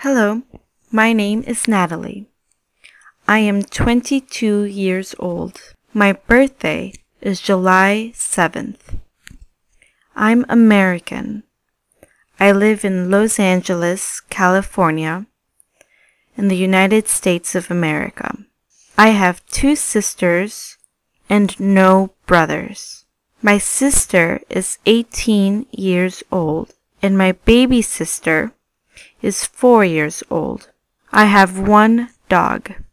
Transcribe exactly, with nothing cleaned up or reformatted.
Hello, my name is Natalie. I am twenty-two years old. My birthday is July seventh. I'm American. I live in Los Angeles, California, in the United States of America. I have two sisters and no brothers. My sister is eighteen years old, and my baby sister is four years old. I have one dog.